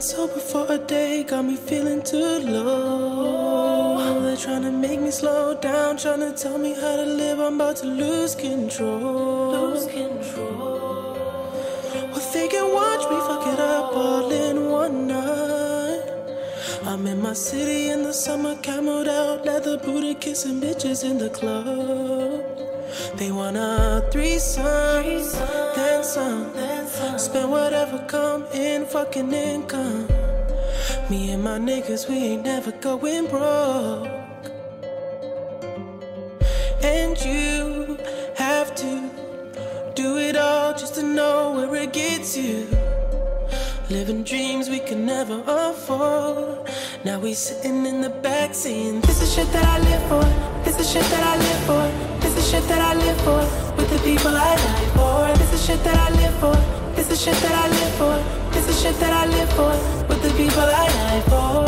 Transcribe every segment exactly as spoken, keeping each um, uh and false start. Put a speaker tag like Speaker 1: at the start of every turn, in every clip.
Speaker 1: sober for a day, got me feeling too low. They're trying to make me slow down, trying to tell me how to live. I'm about to lose control. Lose control. Well, they can watch me fuck it up all in one night. I'm in my city in the summer, camoed out, leather booty, kissing bitches in the club. They want a threesome, threesome then some, then some. Spend whatever come in, fucking income. Me and my niggas, we ain't never going broke. And you have to do it all just to know where it gets you. Living dreams we can never afford. Now we sitting in the back saying, this is shit that I live for. This is shit that I live for. This is shit that I live for. With the people I die for. This is shit that I live for. This is shit that I live for. This is shit that I live for. With the people I die for.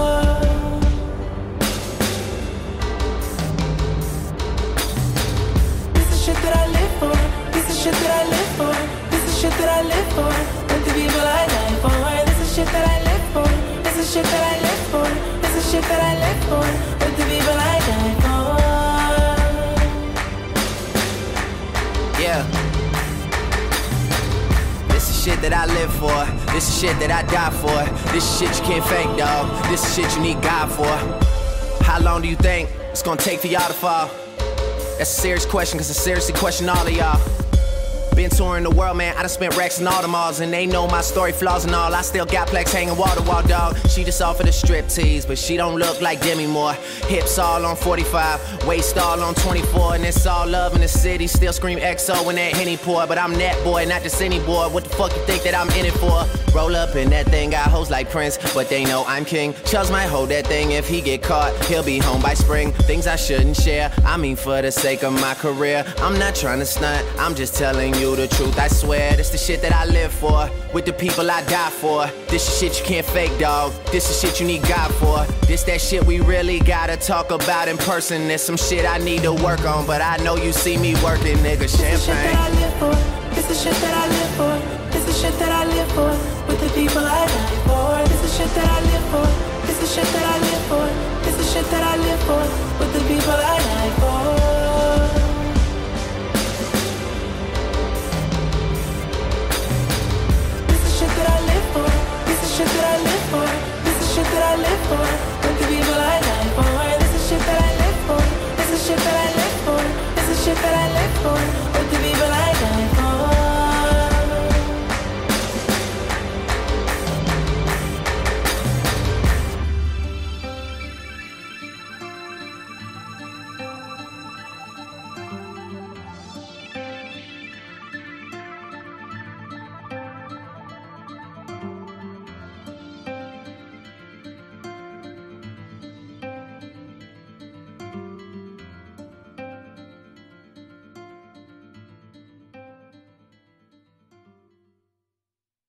Speaker 1: This is shit that I live for. This is shit that I live for. This is shit that I live for. With the people I die for. This is shit that I live for. This is shit that I live for. This is shit that I live for. With the people I die for.
Speaker 2: Yeah. This is shit that I live for. This is shit that I die for. This is shit you can't fake, dog. This is shit you need God for. How long do you think it's gonna take for y'all to fall? That's a serious question, cause I seriously question all of y'all. Been touring the world, man, I done spent racks in all the malls. And they know my story, flaws and all. I still got plaques hanging wall to wall, dog. She just offered a strip tease, but she don't look like Demi Moore. Hips all on forty-five, waist all on twenty-four. And it's all love in the city, still scream X O when that Henny pour. But I'm that boy, not just any boy. What the fuck you think that I'm in it for? Roll up in that thing, got hoes like Prince, but they know I'm king. Chubbs might hold that thing, if he get caught, he'll be home by spring. Things I shouldn't share, I mean for the sake of my career. I'm not trying to stunt, I'm just telling you the truth. I swear, this the shit that I live for. With the people I die for. This is shit you can't fake, dog. This is shit you need God for. This that shit we really gotta talk about in person. There's some shit I need to work on, but I know you see me working, nigga. Champagne.
Speaker 1: This is shit that I live for. This is shit that I live for. With the people I die for. This is shit that I live for. This is shit that I live for. This is shit that I live for. With the people I die for. Shit that I live for. This is shit that I live for. With the people I die for. This is shit that I live for. This is shit that I live for. This is shit that I live for.